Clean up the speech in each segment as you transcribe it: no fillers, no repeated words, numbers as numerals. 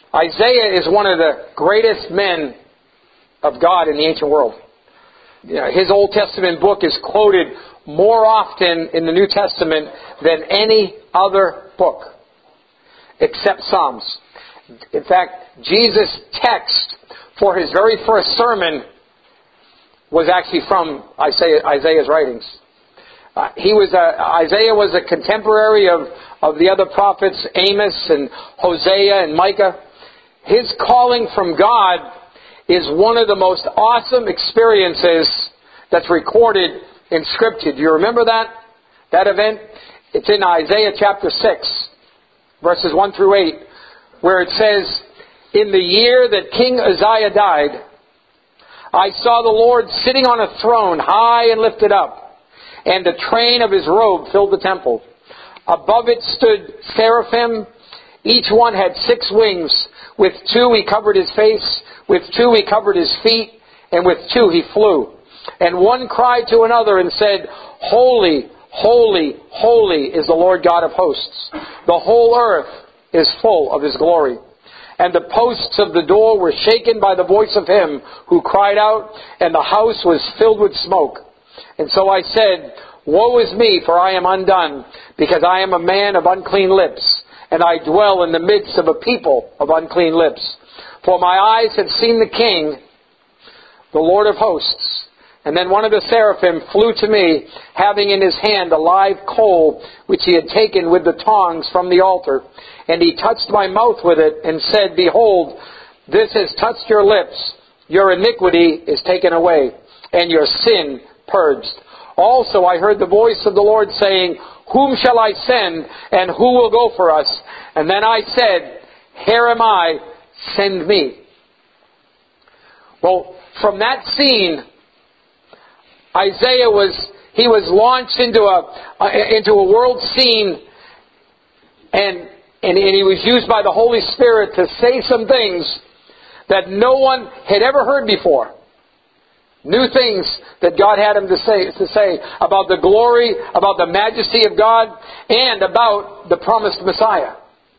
Isaiah is one of the greatest men of God in the ancient world. His Old Testament book is quoted more often in the New Testament than any other book, except Psalms. In fact, Jesus' text for his very first sermon was actually from Isaiah's writings. Isaiah was a contemporary of the other prophets, Amos and Hosea and Micah. His calling from God is one of the most awesome experiences that's recorded in Scripture. Do you remember that event? It's in Isaiah chapter 6, verses 1 through 8, where it says, "In the year that King Uzziah died, I saw the Lord sitting on a throne high and lifted up, and the train of his robe filled the temple. Above it stood seraphim. Each one had 6 wings. With 2 he covered his face, with 2 he covered his feet, and with 2 he flew. And one cried to another and said, 'Holy, holy, holy is the Lord God of hosts. The whole earth is full of his glory.' And the posts of the door were shaken by the voice of him who cried out, and the house was filled with smoke. And so I said, 'Woe is me, for I am undone, because I am a man of unclean lips, and I dwell in the midst of a people of unclean lips. For my eyes have seen the King, the Lord of hosts.' And then one of the seraphim flew to me, having in his hand a live coal, which he had taken with the tongs from the altar. And he touched my mouth with it, and said, 'Behold, this has touched your lips. Your iniquity is taken away, and your sin purged.' Also I heard the voice of the Lord saying, 'Whom shall I send, and who will go for us?' And then I said, 'Here am I, send me.'" Well, from that scene, Isaiah was launched into a world scene, and he was used by the Holy Spirit to say some things that no one had ever heard before. New things that God had him to say about the glory, about the majesty of God, and about the promised Messiah.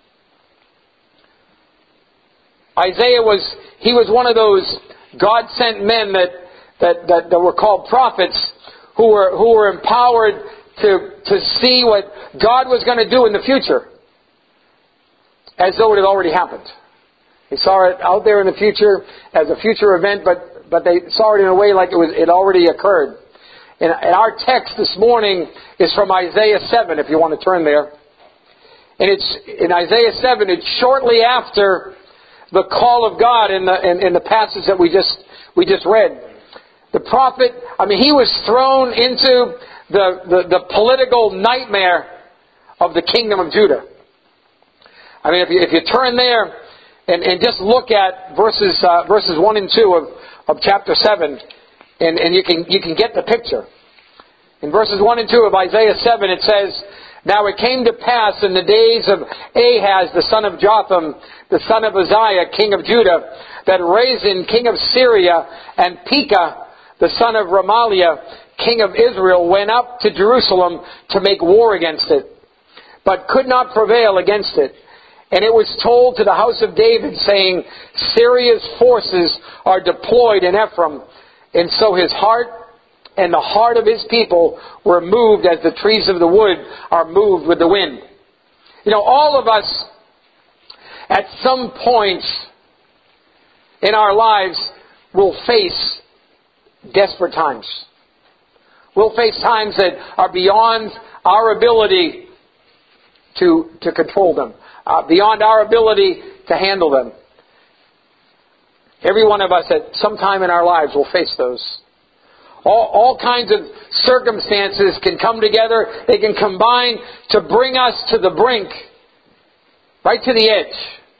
Isaiah was one of those God-sent men that were called prophets, who were empowered to see what God was going to do in the future, as though it had already happened. They saw it out there in the future as a future event, but they saw it in a way like it already occurred. And our text this morning is from Isaiah 7, if you want to turn there. And it's in Isaiah 7. It's shortly after the call of God in the passage that we just read. The prophet, he was thrown into the political nightmare of the kingdom of Judah. If you turn there and just look at verses 1 and 2 of chapter 7, and you can get the picture. In verses 1 and 2 of Isaiah 7, it says, "Now it came to pass in the days of Ahaz, the son of Jotham, the son of Uzziah, king of Judah, that Rezin, king of Syria, and Pekah, the son of Remaliah, king of Israel, went up to Jerusalem to make war against it, but could not prevail against it. And it was told to the house of David, saying, 'Syria's forces are deployed in Ephraim.' And so his heart and the heart of his people were moved as the trees of the wood are moved with the wind." All of us, at some point in our lives, will face desperate times. We'll face times that are beyond our ability to control them, beyond our ability to handle them. Every one of us at some time in our lives will face those. All kinds of circumstances can come together. They can combine to bring us to the brink, right to the edge,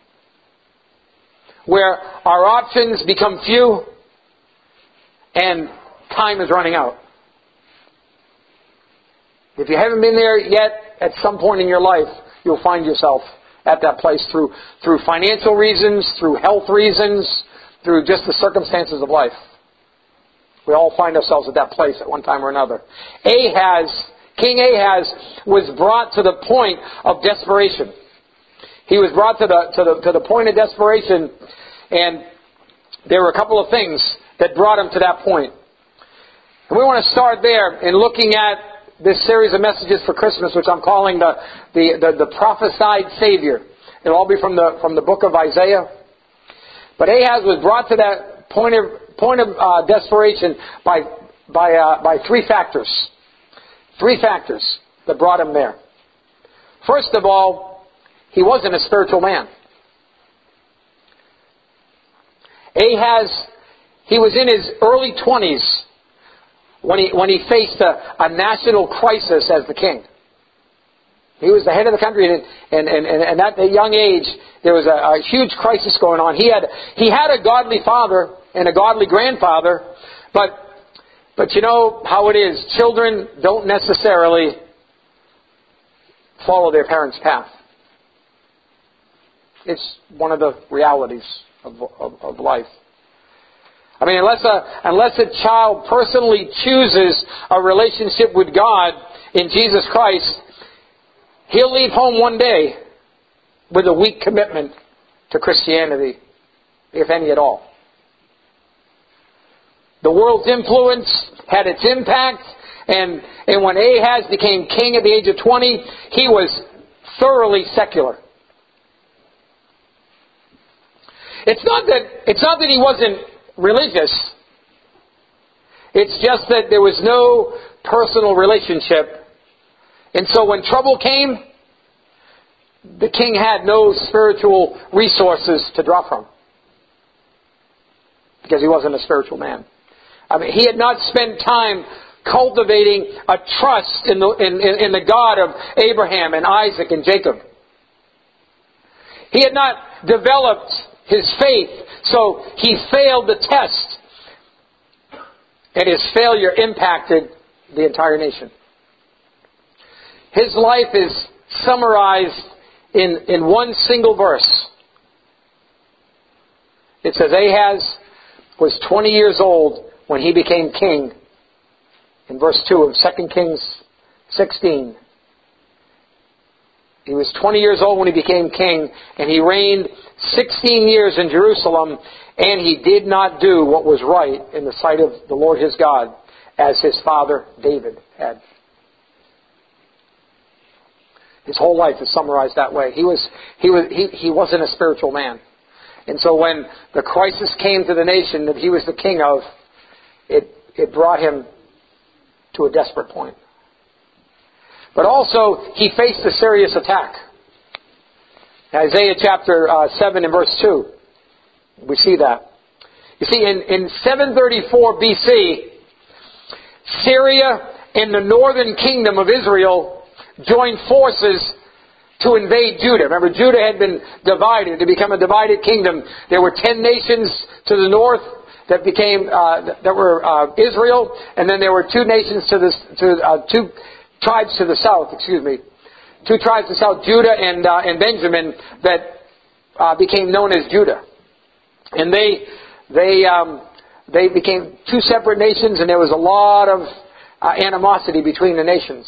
where our options become few and time is running out. If you haven't been there yet, at some point in your life, you'll find yourself at that place through financial reasons, through health reasons, through just the circumstances of life. We all find ourselves at that place at one time or another. King Ahaz was brought to the point of desperation. He was brought to the point of desperation, and there were a couple of things that brought him to that point. And we want to start there in looking at this series of messages for Christmas, which I'm calling the prophesied Savior. It'll all be from the book of Isaiah. But Ahaz was brought to that point of desperation by three factors. Three factors that brought him there. First of all, he wasn't a spiritual man. Ahaz, he was in his early 20s when he faced a national crisis as the king. He was the head of the country, and at a young age, there was a huge crisis going on. He had a godly father and a godly grandfather, but you know how it is. Children don't necessarily follow their parents' path. It's one of the realities of life. I mean, unless a child personally chooses a relationship with God in Jesus Christ, he'll leave home one day with a weak commitment to Christianity, if any at all. The world's influence had its impact, and when Ahaz became king at the age of 20, he was thoroughly secular. It's not that he wasn't religious. It's just that there was no personal relationship. And so when trouble came, the king had no spiritual resources to draw from, because he wasn't a spiritual man. I mean, he had not spent time cultivating a trust in the God of Abraham and Isaac and Jacob. He had not developed his faith, so he failed the test. And his failure impacted the entire nation. His life is summarized in one single verse. It says Ahaz was 20 years old when he became king. In verse 2 of 2 Kings 16. He was 20 years old when he became king, and he reigned 16 years in Jerusalem, and he did not do what was right in the sight of the Lord his God, as his father David had. His whole life is summarized that way. He wasn't a spiritual man. And so when the crisis came to the nation that he was the king of, it brought him to a desperate point. But also, he faced a serious attack. Isaiah chapter 7 and verse 2. We see that. You see, in 734 BC, Syria and the northern kingdom of Israel joined forces to invade Judah. Remember, Judah had been divided to become a divided kingdom. There were 10 nations to the north that were Israel, and then there were two tribes to the south, two tribes to the south, Judah and Benjamin, that became known as Judah. And they became two separate nations, and there was a lot of animosity between the nations.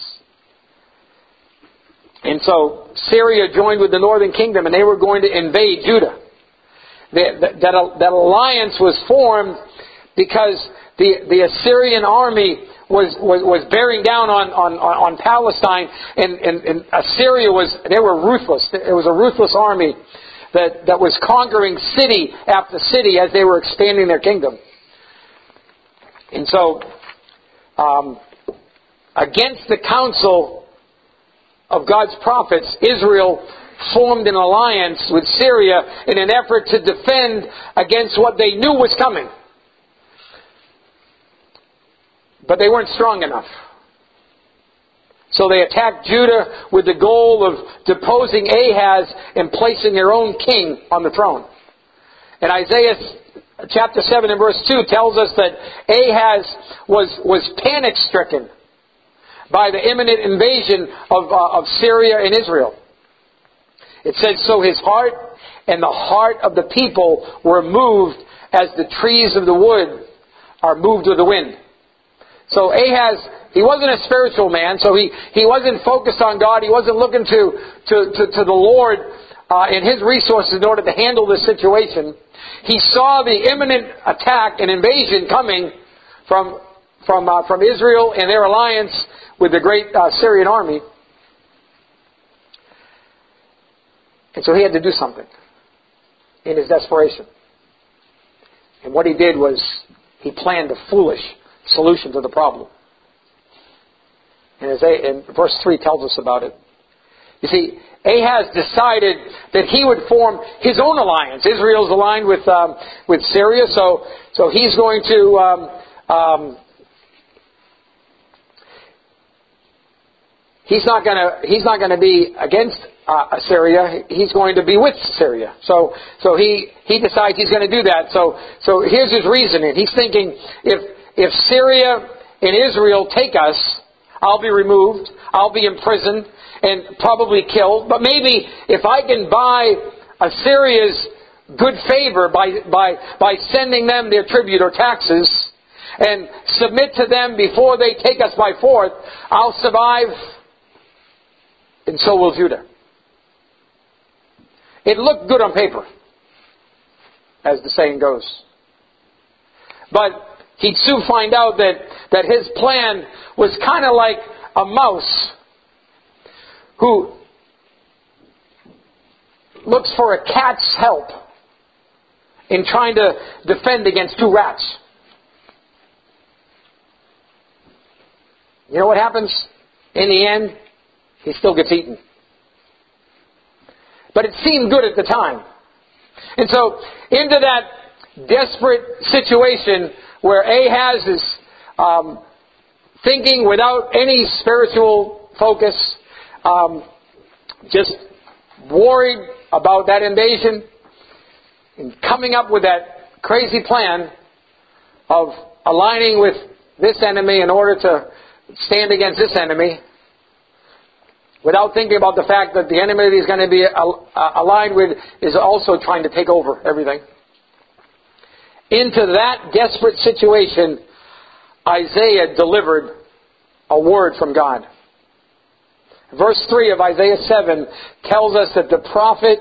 And so Syria joined with the northern kingdom, and they were going to invade Judah. That alliance was formed because the Assyrian army was bearing down on Palestine, and Assyria they were ruthless. It was a ruthless army that was conquering city after city as they were expanding their kingdom. And so, against the counsel of God's prophets, Israel formed an alliance with Syria in an effort to defend against what they knew was coming. But they weren't strong enough. So they attacked Judah with the goal of deposing Ahaz and placing their own king on the throne. And Isaiah chapter 7 and verse 2 tells us that Ahaz was panic-stricken by the imminent invasion of Syria and Israel. It says, so his heart and the heart of the people were moved as the trees of the wood are moved with the wind. So Ahaz, he wasn't a spiritual man, so he wasn't focused on God. He wasn't looking to the Lord in his resources in order to handle this situation. He saw the imminent attack and invasion coming from Israel and their alliance with the great Syrian army. And so he had to do something in his desperation. And what he did was he planned a foolish solution to the problem. And verse 3 tells us about it. You see, Ahaz decided that he would form his own alliance. Israel's aligned with Syria, so he's going to he's not going to be against Assyria. He's going to be with Syria. So he decides he's going to do that. So here's his reasoning. He's thinking, if Syria and Israel take us, I'll be removed, I'll be imprisoned, and probably killed. But maybe if I can buy Assyria's good favor by sending them their tribute or taxes and submit to them before they take us by force, I'll survive, and so will Judah. It looked good on paper, as the saying goes. But he'd soon find out that his plan was kind of like a mouse who looks for a cat's help in trying to defend against two rats. You know what happens? In the end, he still gets eaten. But it seemed good at the time. And so, into that desperate situation where Ahaz is thinking without any spiritual focus, just worried about that invasion, and coming up with that crazy plan of aligning with this enemy in order to stand against this enemy, without thinking about the fact that the enemy that he's going to be aligned with is also trying to take over everything. Into that desperate situation, Isaiah delivered a word from God. Verse 3 of Isaiah 7 tells us that the prophet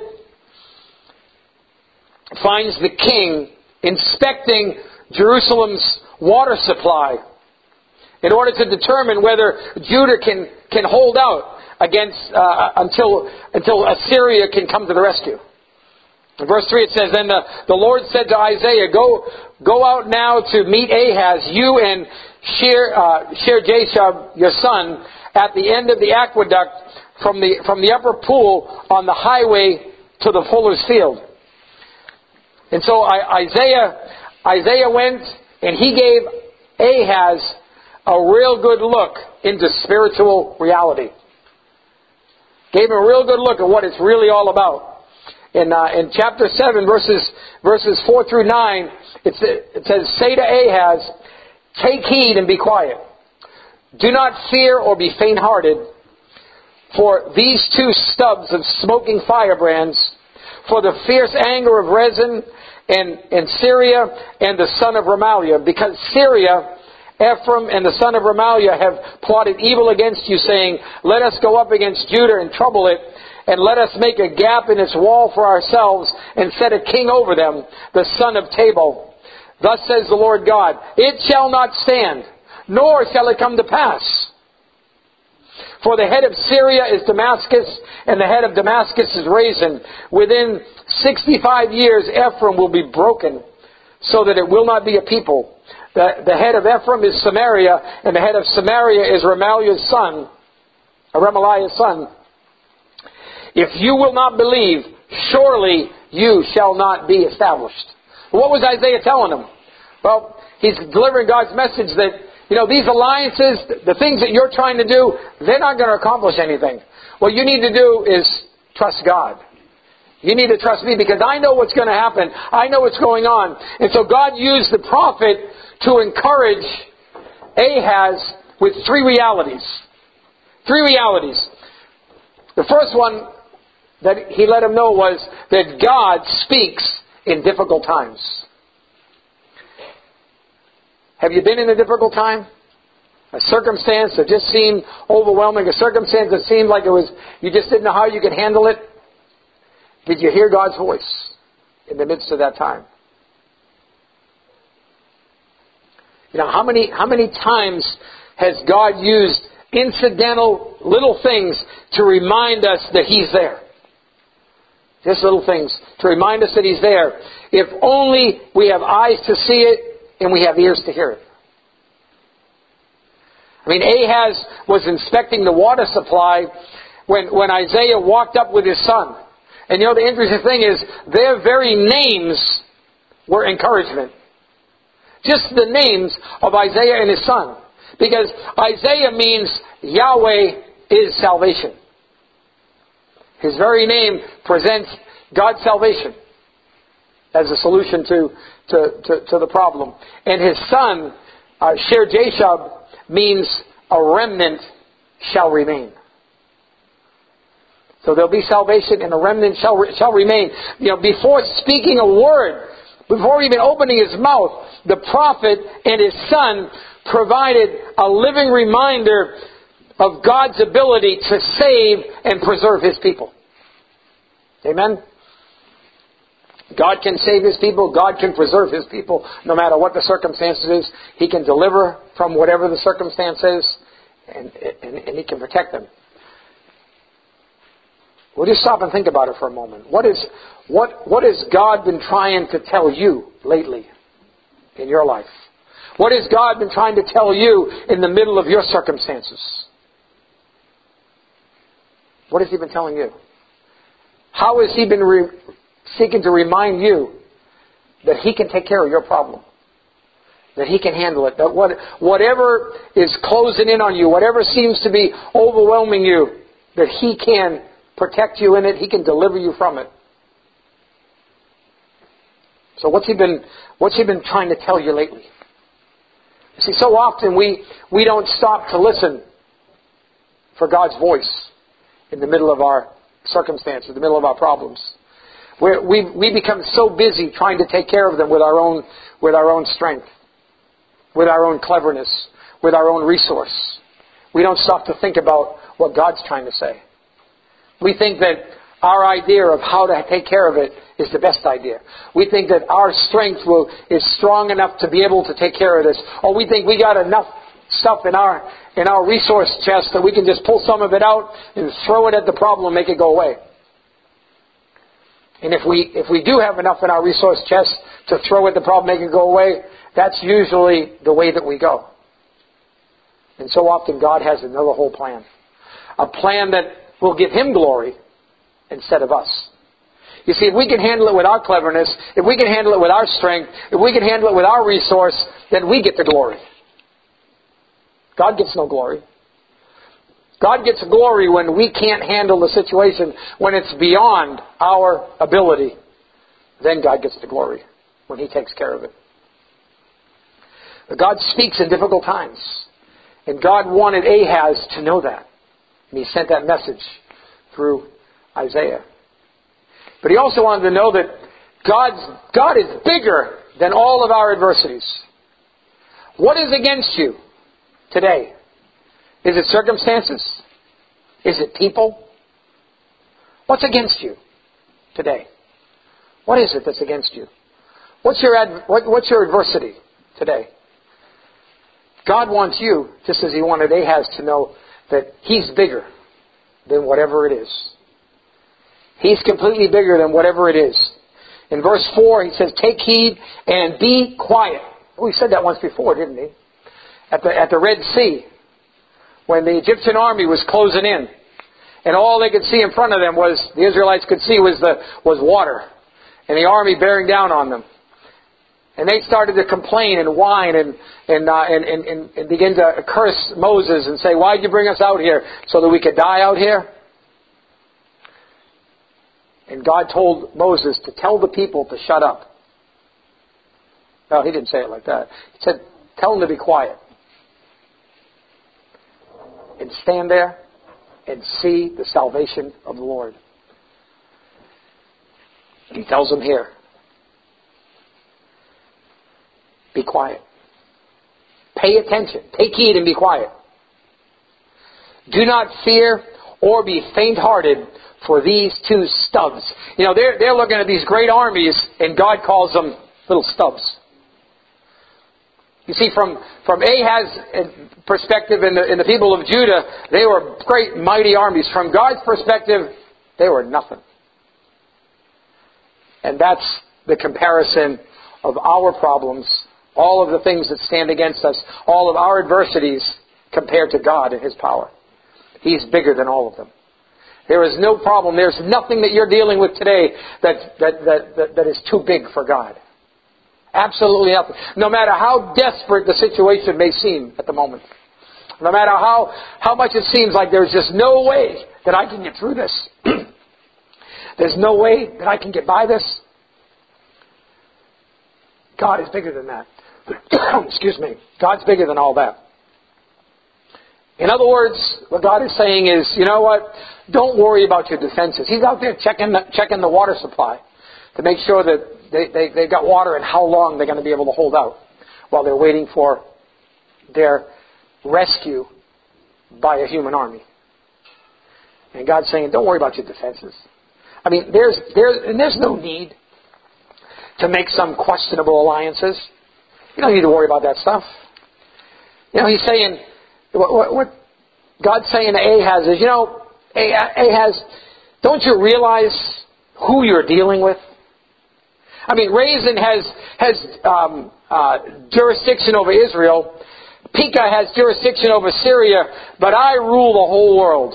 finds the king inspecting Jerusalem's water supply in order to determine whether Judah can hold out against until Assyria can come to the rescue. In verse 3 it says, Then the Lord said to Isaiah, Go out now to meet Ahaz, you and Shear-Jashub, your son, at the end of the aqueduct from the upper pool on the highway to the fuller's field. And so Isaiah went and he gave Ahaz a real good look into spiritual reality. Gave him a real good look at what it's really all about. In chapter 7, verses 4 through 9, it says, Say to Ahaz, Take heed and be quiet. Do not fear or be faint-hearted, for these two stubs of smoking firebrands, for the fierce anger of Rezin and Syria and the son of Remaliah, because Syria, Ephraim, and the son of Remaliah have plotted evil against you, saying, Let us go up against Judah and trouble it, and let us make a gap in its wall for ourselves, and set a king over them, the son of Tabal. Thus says the Lord God, It shall not stand, nor shall it come to pass. For the head of Syria is Damascus, and the head of Damascus is Rezin. Within 65 years Ephraim will be broken, so that it will not be a people. The head of Ephraim is Samaria, and the head of Samaria is Remaliah's son. If you will not believe, surely you shall not be established. What was Isaiah telling them? Well, he's delivering God's message that, these alliances, the things that you're trying to do, they're not going to accomplish anything. What you need to do is trust God. You need to trust me because I know what's going to happen. I know what's going on. And so God used the prophet to encourage Ahaz with three realities. Three realities. The first one that he let him know was that God speaks in difficult times. Have you been in a difficult time? A circumstance that just seemed overwhelming, a circumstance that seemed like you just didn't know how you could handle it? Did you hear God's voice in the midst of that time? You know, how many times has God used incidental little things to remind us that He's there? Just little things to remind us that He's there. If only we have eyes to see it and we have ears to hear it. I mean, Ahaz was inspecting the water supply when Isaiah walked up with his son. And you know, the interesting thing is, their very names were encouragement. Just the names of Isaiah and his son. Because Isaiah means Yahweh is salvation. His very name presents God's salvation as a solution to the problem. And his son, Shear-Jashub, means a remnant shall remain. So there'll be salvation and a remnant shall remain. You know, before speaking a word, before even opening his mouth, the prophet and his son provided a living reminder of God's ability to save and preserve His people. Amen? God can save His people. God can preserve His people no matter what the circumstances is. He can deliver from whatever the circumstance is, and He can protect them. We'll just stop and think about it for a moment. What has God been trying to tell you lately in your life? What has God been trying to tell you in the middle of your circumstances? What has He been telling you? How has He been seeking to remind you that He can take care of your problem? That He can handle it? That whatever is closing in on you, whatever seems to be overwhelming you, that He can protect you in it. He can deliver you from it. So what's He been trying to tell you lately? You see, so often we don't stop to listen for God's voice in the middle of our circumstances, in the middle of our problems. We become so busy trying to take care of them with our own strength, with our own cleverness, with our own resource. We don't stop to think about what God's trying to say. We think that our idea of how to take care of it is the best idea. We think that our strength is strong enough to be able to take care of this. Or we think we got enough stuff in our resource chest that we can just pull some of it out and throw it at the problem and make it go away. And if we do have enough in our resource chest to throw at the problem, make it go away, that's usually the way that we go. And so often God has another whole plan. A plan that will give Him glory instead of us. You see, if we can handle it with our cleverness, if we can handle it with our strength, if we can handle it with our resource, then we get the glory. God gets no glory. God gets glory when we can't handle the situation, when it's beyond our ability. Then God gets the glory, when He takes care of it. But God speaks in difficult times. And God wanted Ahaz to know that. And He sent that message through Isaiah. But He also wanted to know that God is bigger than all of our adversities. What is against you today? Is it circumstances? Is it people? What's against you today? What is it that's against you? What's your adversity today? God wants you, just as He wanted Ahaz to know, that He's bigger than whatever it is. He's completely bigger than whatever it is. In verse 4, He says, "Take heed and be quiet." We said that once before, didn't He? At the Red Sea, when the Egyptian army was closing in, and all they could see in front of them the Israelites could see was water, and the army bearing down on them. And they started to complain and whine and begin to curse Moses and say, "Why'd you bring us out here? So that we could die out here?" And God told Moses to tell the people to shut up. No, He didn't say it like that. He said, tell them to be quiet. And stand there and see the salvation of the Lord. And He tells them here, be quiet. Pay attention. Take heed and be quiet. Do not fear or be faint-hearted for these two stubs. You know, they're looking at these great armies, and God calls them little stubs. You see, from Ahaz's perspective and the people of Judah, they were great, mighty armies. From God's perspective, they were nothing. And that's the comparison of our problems, all of the things that stand against us, all of our adversities compared to God and His power. He's bigger than all of them. There is no problem. There's nothing that you're dealing with today that is too big for God. Absolutely nothing. No matter how desperate the situation may seem at the moment. No matter how much it seems like there's just no way that I can get through this. There's no way that I can get by this. God is bigger than that. Excuse me. God's bigger than all that. In other words, what God is saying is, you know what? Don't worry about your defenses. He's out there checking the water supply to make sure that they've got water and how long they're going to be able to hold out while they're waiting for their rescue by a human army. And God's saying, don't worry about your defenses. I mean, there's no need to make some questionable alliances. You don't need to worry about that stuff. You know, He's saying, what God's saying to Ahaz is, you know, Ahaz, don't you realize who you're dealing with? I mean, Rezin has jurisdiction over Israel. Pekah has jurisdiction over Syria, but I rule the whole world.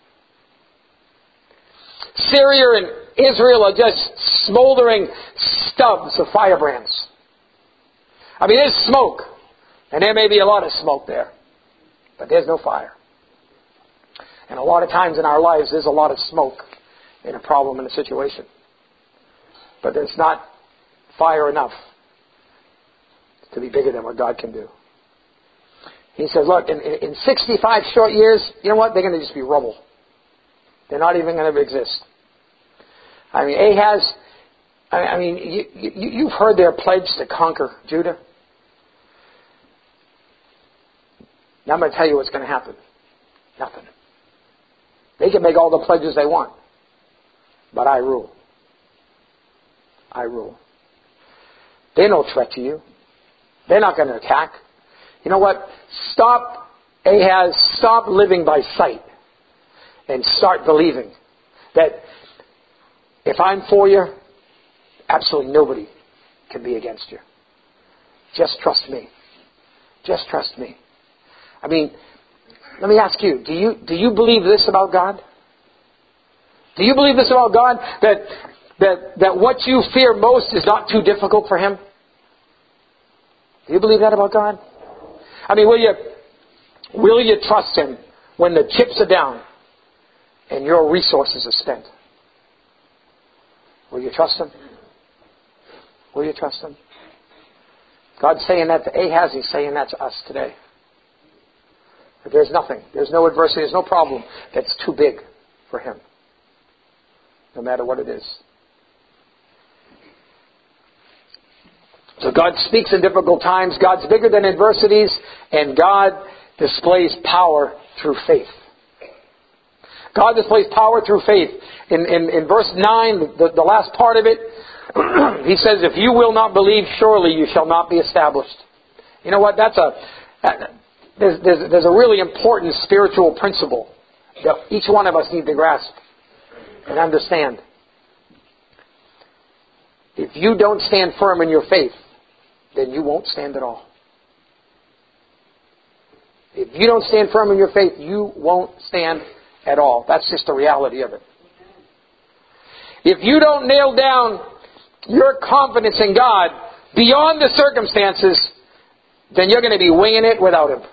Syria and Israel are just smoldering stubs of firebrands. I mean, there's smoke, and there may be a lot of smoke there, but there's no fire. And a lot of times in our lives, there's a lot of smoke in a problem, in a situation. But there's not fire enough to be bigger than what God can do. He says, look, in 65 short years, you know what? They're going to just be rubble. They're not even going to exist. I mean, Ahaz, you've heard their pledge to conquer Judah. Now I'm going to tell you what's going to happen. Nothing. They can make all the pledges they want. But I rule. I rule. They're no threat to you. They're not going to attack. You know what? Stop, Ahaz, stop living by sight. And start believing that if I'm for you, absolutely nobody can be against you. Just trust me. Just trust me. I mean, let me ask you, do you believe this about God? Do you believe this about God? That what you fear most is not too difficult for Him? Do you believe that about God? I mean, will you trust Him when the chips are down and your resources are spent? Will you trust Him? Will you trust Him? God's saying that to Ahaz. He's saying that to us today. That there's nothing. There's no adversity. There's no problem that's too big for Him. No matter what it is. So God speaks in difficult times. God's bigger than adversities. And God displays power through faith. God displays power through faith. In verse 9, the last part of it, He says, if you will not believe, surely you shall not be established. You know what? There's a really important spiritual principle that each one of us need to grasp and understand. If you don't stand firm in your faith, then you won't stand at all. If you don't stand firm in your faith, you won't stand at all. That's just the reality of it. If you don't nail down your confidence in God beyond the circumstances, then you're going to be winging it without Him.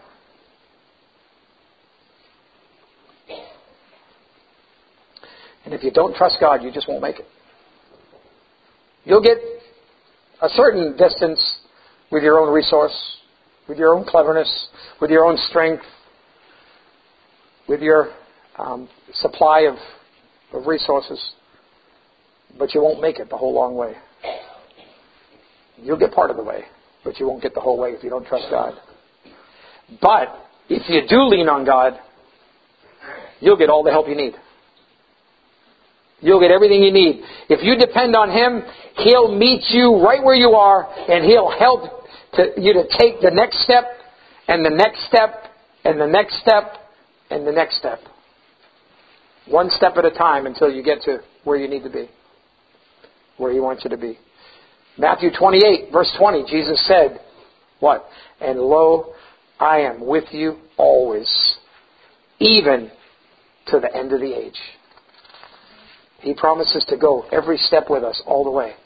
And if you don't trust God, you just won't make it. You'll get a certain distance with your own resource, with your own cleverness, with your own strength, with your supply of resources. But you won't make it the whole long way. You'll get part of the way, but you won't get the whole way if you don't trust God. But if you do lean on God, you'll get all the help you need. You'll get everything you need. If you depend on Him, He'll meet you right where you are, and He'll help you to take the next step, and the next step, and the next step, and the next step. One step at a time until you get to where you need to be, where He wants you to be. Matthew 28, verse 20, Jesus said, what? And lo, I am with you always, even to the end of the age. He promises to go every step with us all the way.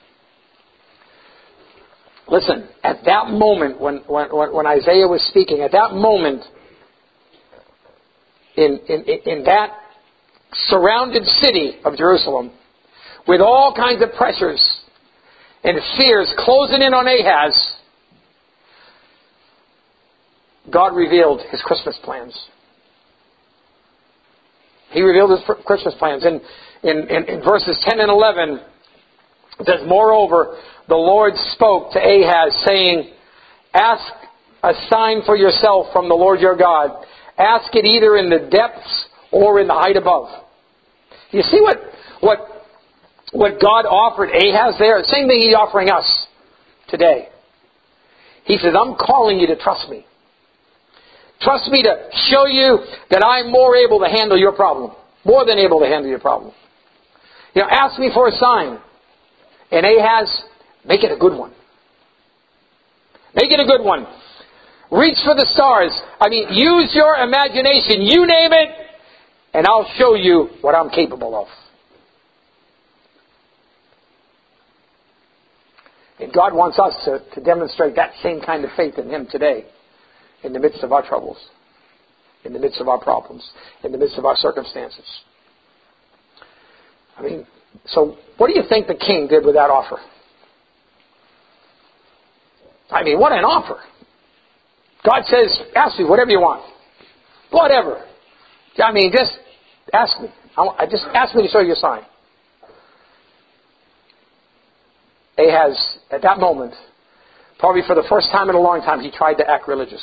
Listen, at that moment when Isaiah was speaking, at that moment, in that surrounded city of Jerusalem, with all kinds of pressures and fears closing in on Ahaz, God revealed His Christmas plans. He revealed His Christmas plans. In verses 10 and 11, it says, moreover, the Lord spoke to Ahaz, saying, ask a sign for yourself from the Lord your God. Ask it either in the depths or in the height above. You see what God offered Ahaz there? Same thing He's offering us today. He says, I'm calling you to trust me. Trust me to show you that I'm more able to handle your problem. More than able to handle your problem. Ask me for a sign. And Ahaz, make it a good one. Make it a good one. Reach for the stars. Use your imagination. You name it, and I'll show you what I'm capable of. And God wants us to demonstrate that same kind of faith in Him today, in the midst of our troubles, in the midst of our problems, in the midst of our circumstances. So what do you think the king did with that offer? What an offer. God says, ask me whatever you want. Whatever. Just ask me. Just ask me to show you a sign. Ahaz, at that moment, probably for the first time in a long time, he tried to act religious.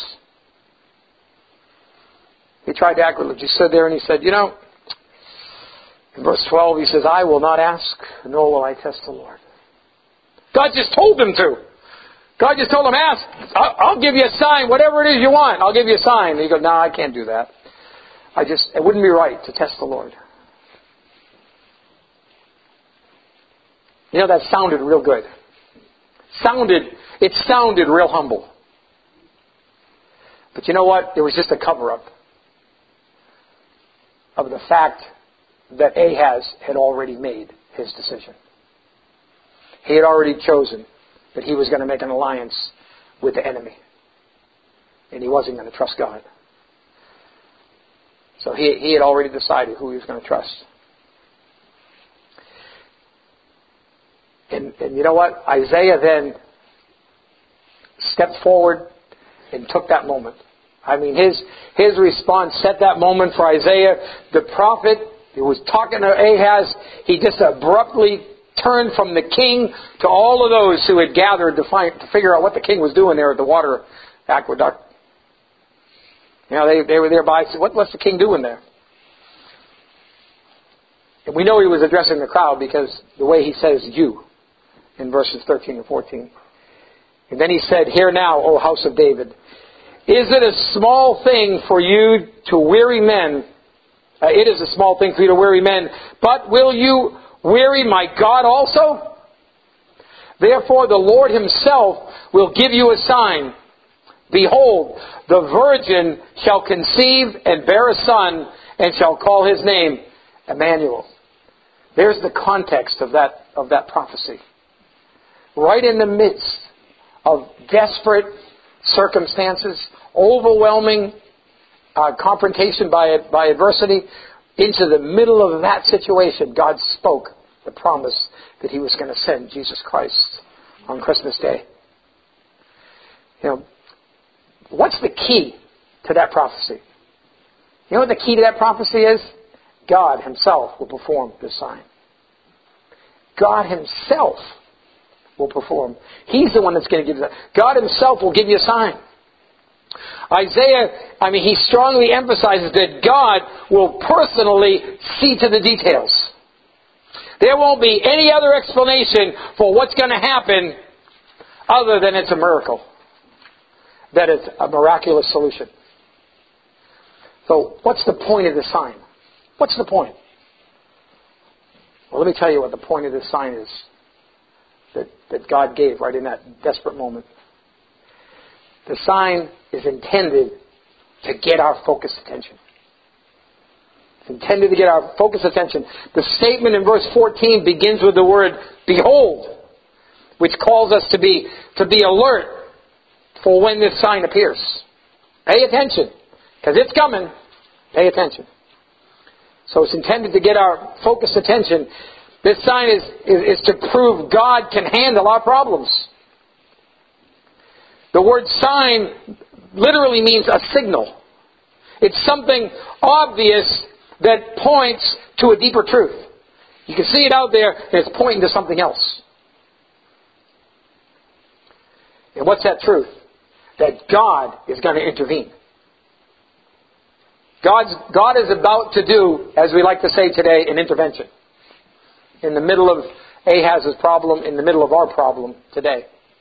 He tried to act religious. He stood there and he said, in verse 12 he says, I will not ask, nor will I test the Lord. God just told him to. God just told him, ask. I'll give you a sign. Whatever it is you want, I'll give you a sign. And he goes, no, I can't do that. It wouldn't be right to test the Lord. That sounded real good. It sounded real humble. But you know what? It was just a cover-up of the fact that Ahaz had already made his decision. He had already chosen that he was going to make an alliance with the enemy. And he wasn't going to trust God. So he had already decided who he was going to trust. And you know what? Isaiah then stepped forward and took that moment. His response set that moment for Isaiah. The prophet who was talking to Ahaz, he just abruptly turned from the king to all of those who had gathered to figure out what the king was doing there at the water aqueduct. They were thereby. Said, what's the king doing there? And we know he was addressing the crowd because the way he says you in verses 13 and 14. And then he said, hear now, O house of David, is it a small thing for you to weary men? It is a small thing for you to weary men, but will you weary my God also? Therefore the Lord Himself will give you a sign. Behold, the virgin shall conceive and bear a son, and shall call his name Emmanuel. There's the context of that prophecy. Right in the midst of desperate circumstances, overwhelming confrontation by adversity, into the middle of that situation, God spoke the promise that He was going to send Jesus Christ on Christmas Day. What's the key to that prophecy? You know what the key to that prophecy is? God Himself will perform this sign. God Himself will perform. He's the one that's going to give you that. God Himself will give you a sign. Isaiah, he strongly emphasizes that God will personally see to the details. There won't be any other explanation for what's going to happen other than it's a miracle. That it's a miraculous solution. So, what's the point of this sign? What's the point? Well, let me tell you what the point of this sign is that God gave right in that desperate moment. The sign is intended to get our focused attention. It's intended to get our focused attention. The statement in verse 14 begins with the word, behold, which calls us to be alert for when this sign appears. Pay attention, because it's coming. Pay attention. So it's intended to get our focused attention. This sign is to prove God can handle our problems. The word sign literally means a signal. It's something obvious that points to a deeper truth. You can see it out there, and it's pointing to something else. And what's that truth? That God is going to intervene. God is about to do, as we like to say today, an intervention. In the middle of Ahaz's problem, in the middle of our problem today.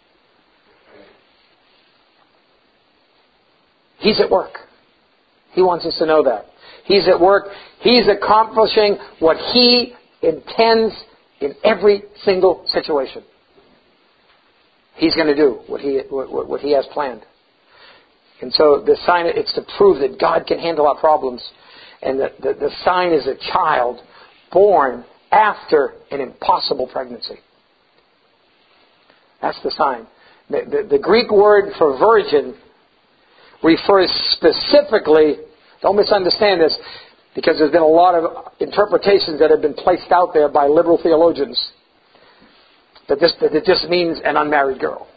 He's at work. He wants us to know that. He's at work. He's accomplishing what He intends in every single situation. He's going to do what He has planned. And so the sign, it's to prove that God can handle our problems. And the sign is a child born after an impossible pregnancy. That's the sign. The Greek word for virgin refers specifically, don't misunderstand this, because there's been a lot of interpretations that have been placed out there by liberal theologians, that it just means an unmarried girl.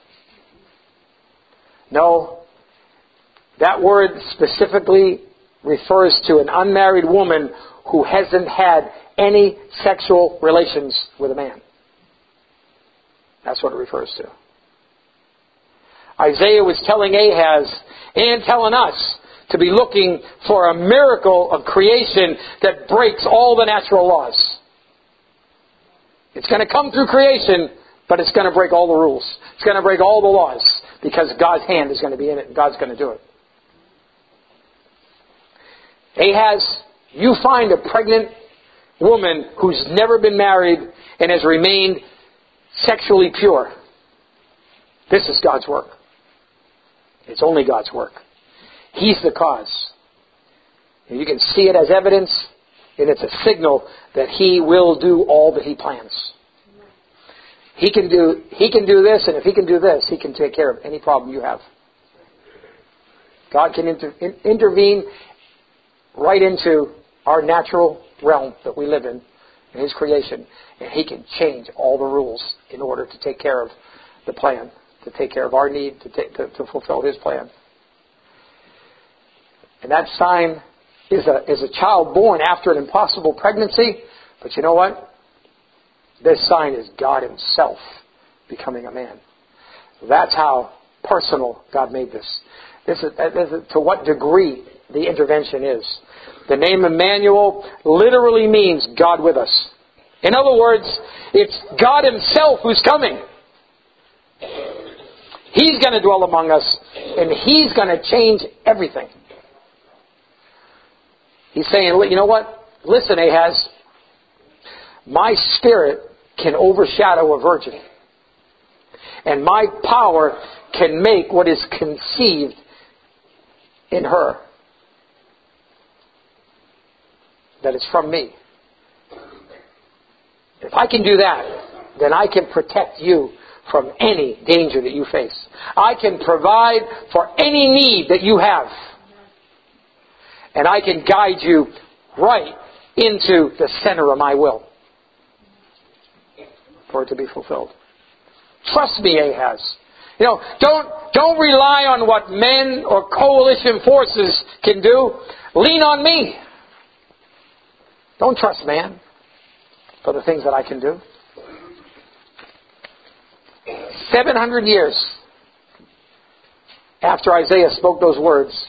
No. That word specifically refers to an unmarried woman who hasn't had any sexual relations with a man. That's what it refers to. Isaiah was telling Ahaz and telling us to be looking for a miracle of creation that breaks all the natural laws. It's going to come through creation, but it's going to break all the rules. It's going to break all the laws because God's hand is going to be in it and God's going to do it. Ahaz, you find a pregnant woman who's never been married and has remained sexually pure. This is God's work. It's only God's work. He's the cause. And you can see it as evidence, and it's a signal that He will do all that He plans. He can do this, and if He can do this, He can take care of any problem you have. God can intervene right into our natural realm that we live in His creation. And He can change all the rules in order to take care of the plan, to take care of our need, to fulfill His plan. And that sign is a child born after an impossible pregnancy. But you know what? This sign is God Himself becoming a man. That's how personal God made this. This is to what degree the intervention is. The name Emmanuel literally means God with us. In other words, it's God Himself who's coming. He's going to dwell among us, and He's going to change everything. He's saying, you know what? Listen, Ahaz, my spirit can overshadow a virgin. And my power can make what is conceived in her that is from me. If I can do that, then I can protect you from any danger that you face. I can provide for any need that you have. And I can guide you right into the center of my will for it to be fulfilled. Trust me, Ahaz. Don't rely on what men or coalition forces can do. Lean on me. Don't trust man for the things that I can do. 700 years after Isaiah spoke those words,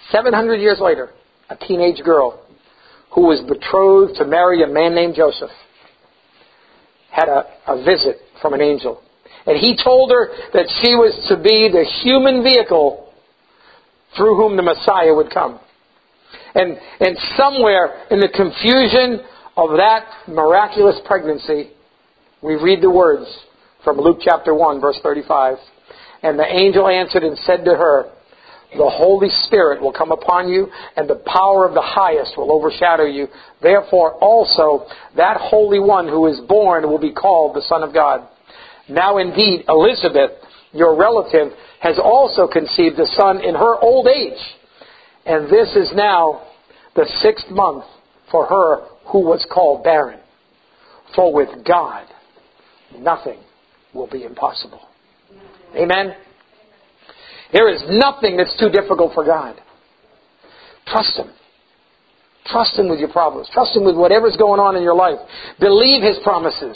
700 years later, a teenage girl who was betrothed to marry a man named Joseph had a visit from an angel. And he told her that she was to be the human vehicle through whom the Messiah would come. And somewhere in the confusion of that miraculous pregnancy, we read the words from Luke chapter 1, verse 35. And the angel answered and said to her, the Holy Spirit will come upon you, and the power of the highest will overshadow you. Therefore also that Holy One who is born will be called the Son of God. Now indeed Elizabeth, your relative, has also conceived a son in her old age. And this is now the 6th month for her who was called barren. For with God nothing will be impossible. Amen? There is nothing that's too difficult for God. Trust Him. Trust Him with your problems. Trust Him with whatever's going on in your life. Believe His promises.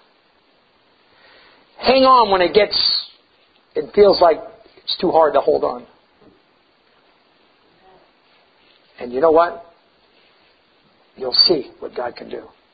Hang on when it feels like it's too hard to hold on. And you know what? You'll see what God can do.